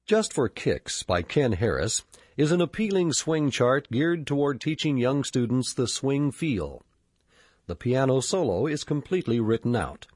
Just for Kicks by Ken Harris is an appealing swing chart geared toward teaching young students the swing feel. The piano solo is completely written out.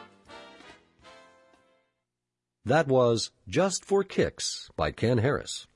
That was Just for Kicks by Ken Harris.